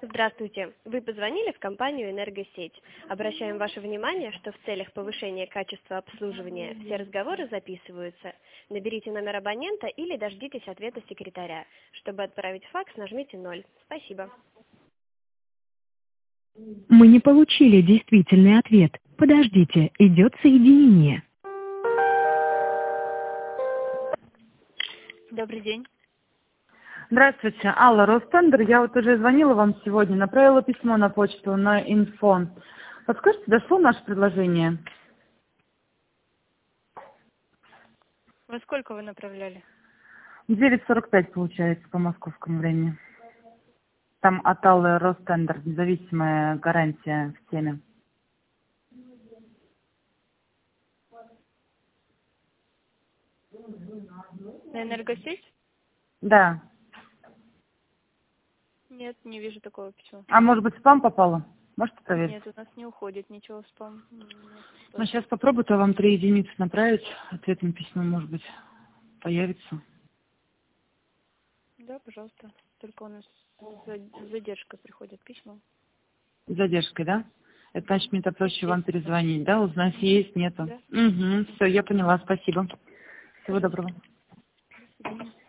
Здравствуйте. Вы позвонили в компанию «Энергосеть». Обращаем ваше внимание, что в целях повышения качества обслуживания все разговоры записываются. Наберите номер абонента или дождитесь ответа секретаря. Чтобы отправить факс, нажмите 0. Спасибо. Мы не получили действительный ответ. Подождите, идет соединение. Добрый день. Здравствуйте, Алла, Ростендер. Я вот уже звонила вам сегодня, направила письмо на почту, на инфо. Подскажите, дошло наше предложение? Во сколько вы направляли? 9:45 получается по московскому времени. Там от Аллы Ростендер, независимая гарантия в теме. На Энергосеть? Да. Нет, не вижу такого письма. А может быть, в спам попало? Можете проверить? Нет, у нас не уходит ничего в спам. Ну, сейчас попробую-то вам 3 единицы направить. Ответное письмо, может быть, появится. Да, пожалуйста. Только у нас с задержкой приходят письма. С задержкой, да? Это значит, мне-то проще вам перезвонить, да? Узнать, есть, нету. Да. Угу, все, я поняла, спасибо. Всего доброго. До свидания.